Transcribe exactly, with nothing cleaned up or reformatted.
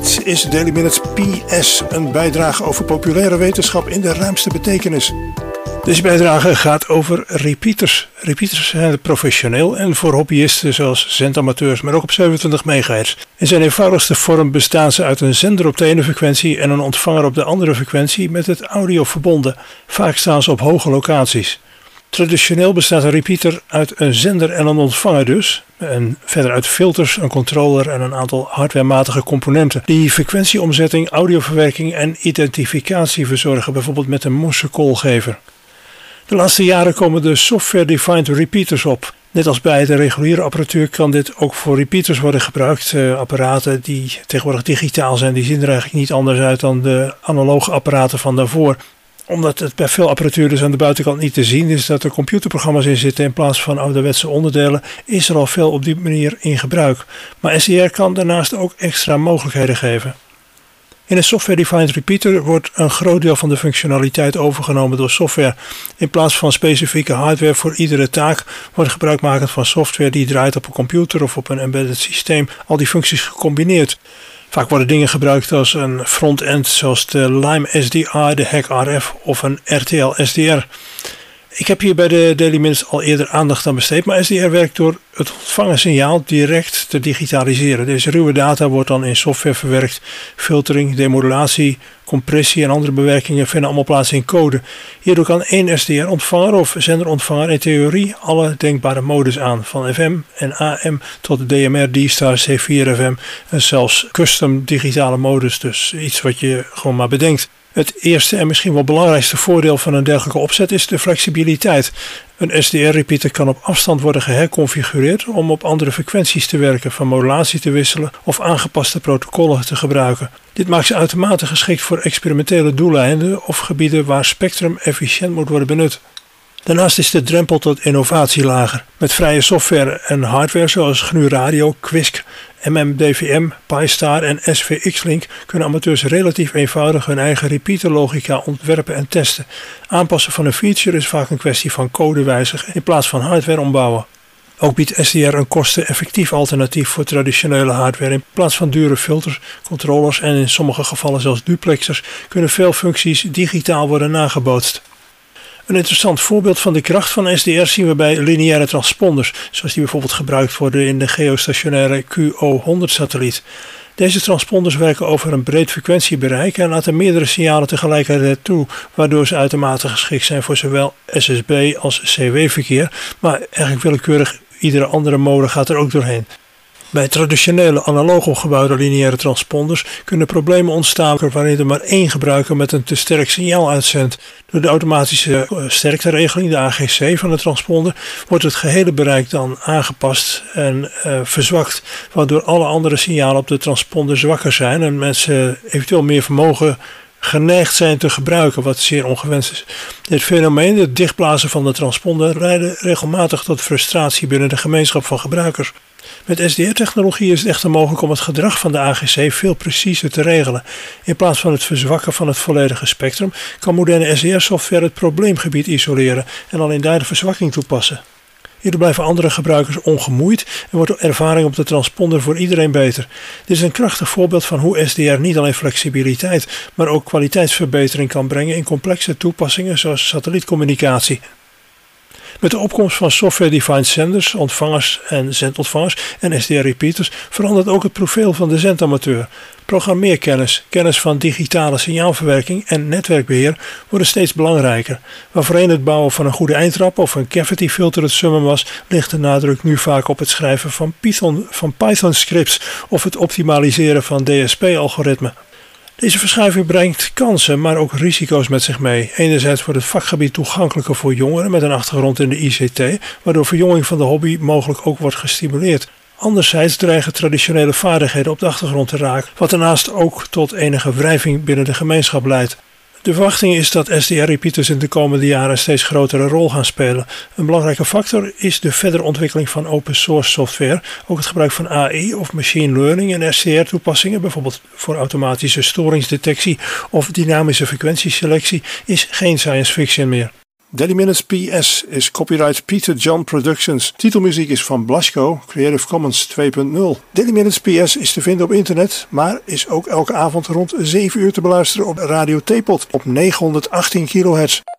Dit is Daily Minutes P S, een bijdrage over populaire wetenschap in de ruimste betekenis. Deze bijdrage gaat over repeaters. Repeaters zijn professioneel en voor hobbyisten zoals zendamateurs, maar ook op zevenentwintig megahertz. In zijn eenvoudigste vorm bestaan ze uit een zender op de ene frequentie en een ontvanger op de andere frequentie met het audio verbonden. Vaak staan ze op hoge locaties. Traditioneel bestaat een repeater uit een zender en een ontvanger dus. En verder uit filters, een controller en een aantal hardwarematige componenten die frequentieomzetting, audioverwerking en identificatie verzorgen, bijvoorbeeld met een Morse-koolgever. De laatste jaren komen de software-defined repeaters op. Net als bij de reguliere apparatuur kan dit ook voor repeaters worden gebruikt. Uh, apparaten die tegenwoordig digitaal zijn, die zien er eigenlijk niet anders uit dan de analoge apparaten van daarvoor. Omdat het bij veel apparatuur dus aan de buitenkant niet te zien is dat er computerprogramma's in zitten in plaats van ouderwetse onderdelen, is er al veel op die manier in gebruik. Maar S D R kan daarnaast ook extra mogelijkheden geven. In een software-defined repeater wordt een groot deel van de functionaliteit overgenomen door software. In plaats van specifieke hardware voor iedere taak wordt gebruikmakend van software die draait op een computer of op een embedded systeem al die functies gecombineerd. Vaak worden dingen gebruikt als een front-end zoals de Lime S D R, de Hack R F of een R T L S D R. Ik heb hier bij de Daily Minutes al eerder aandacht aan besteed, maar S D R werkt door het ontvangen signaal direct te digitaliseren. Deze ruwe data wordt dan in software verwerkt. Filtering, demodulatie, compressie en andere bewerkingen vinden allemaal plaats in code. Hierdoor kan één S D R-ontvanger of zenderontvanger in theorie alle denkbare modes aan, van F M en A M tot D M R, D-Star, C vier F M en zelfs custom digitale modes, dus iets wat je gewoon maar bedenkt. Het eerste en misschien wel belangrijkste voordeel van een dergelijke opzet is de flexibiliteit. Een S D R-repeater kan op afstand worden geherconfigureerd om op andere frequenties te werken, van modulatie te wisselen of aangepaste protocollen te gebruiken. Dit maakt ze uitermate geschikt voor experimentele doeleinden of gebieden waar spectrum efficiënt moet worden benut. Daarnaast is de drempel tot innovatie lager. Met vrije software en hardware zoals G N U Radio, Quisk, M M D V M, Pi-Star en S V X-Link kunnen amateurs relatief eenvoudig hun eigen repeaterlogica ontwerpen en testen. Aanpassen van een feature is vaak een kwestie van code wijzigen in plaats van hardware ombouwen. Ook biedt S D R een kosteneffectief alternatief voor traditionele hardware. In plaats van dure filters, controllers en in sommige gevallen zelfs duplexers kunnen veel functies digitaal worden nagebootst. Een interessant voorbeeld van de kracht van S D R zien we bij lineaire transponders, zoals die bijvoorbeeld gebruikt worden in de geostationaire Q O honderd satelliet. Deze transponders werken over een breed frequentiebereik en laten meerdere signalen tegelijkertijd toe, waardoor ze uitermate geschikt zijn voor zowel S S B als C W-verkeer, maar eigenlijk willekeurig iedere andere mode gaat er ook doorheen. Bij traditionele analoog opgebouwde lineaire transponders kunnen problemen ontstaan waarin er maar één gebruiker met een te sterk signaal uitzendt. Door de automatische sterkteregeling, de A G C van de transponder, wordt het gehele bereik dan aangepast en uh, verzwakt, waardoor alle andere signalen op de transponder zwakker zijn en mensen eventueel meer vermogen geneigd zijn te gebruiken, wat zeer ongewenst is. Dit fenomeen, het dichtblazen van de transponder, leidde regelmatig tot frustratie binnen de gemeenschap van gebruikers. Met S D R-technologie is het echter mogelijk om het gedrag van de A G C veel preciezer te regelen. In plaats van het verzwakken van het volledige spectrum kan moderne S D R-software het probleemgebied isoleren en alleen daar de verzwakking toepassen. Hierdoor blijven andere gebruikers ongemoeid en wordt de ervaring op de transponder voor iedereen beter. Dit is een krachtig voorbeeld van hoe S D R niet alleen flexibiliteit, maar ook kwaliteitsverbetering kan brengen in complexe toepassingen zoals satellietcommunicatie. Met de opkomst van software-defined zenders, ontvangers en zendontvangers en S D R-repeaters verandert ook het profiel van de zendamateur. Programmeerkennis, kennis van digitale signaalverwerking en netwerkbeheer worden steeds belangrijker. Waar voorheen het bouwen van een goede eindtrap of een cavity filter het summum was, ligt de nadruk nu vaak op het schrijven van Python, van Python scripts of het optimaliseren van D S P-algoritmen. Deze verschuiving brengt kansen, maar ook risico's met zich mee. Enerzijds wordt het vakgebied toegankelijker voor jongeren met een achtergrond in de I C T, waardoor verjonging van de hobby mogelijk ook wordt gestimuleerd. Anderzijds dreigen traditionele vaardigheden op de achtergrond te raken, wat daarnaast ook tot enige wrijving binnen de gemeenschap leidt. De verwachting is dat S D R-repeaters in de komende jaren een steeds grotere rol gaan spelen. Een belangrijke factor is de verdere ontwikkeling van open source software. Ook het gebruik van A I of machine learning en S D R-toepassingen, bijvoorbeeld voor automatische storingsdetectie of dynamische frequentieselectie, is geen science fiction meer. Daily Minutes P S is copyright Peter John Productions. Titelmuziek is van Blasco, Creative Commons twee punt nul. Daily Minutes P S is te vinden op internet, maar is ook elke avond rond zeven uur te beluisteren op Radio Teapot op negenhonderdachttien kilohertz.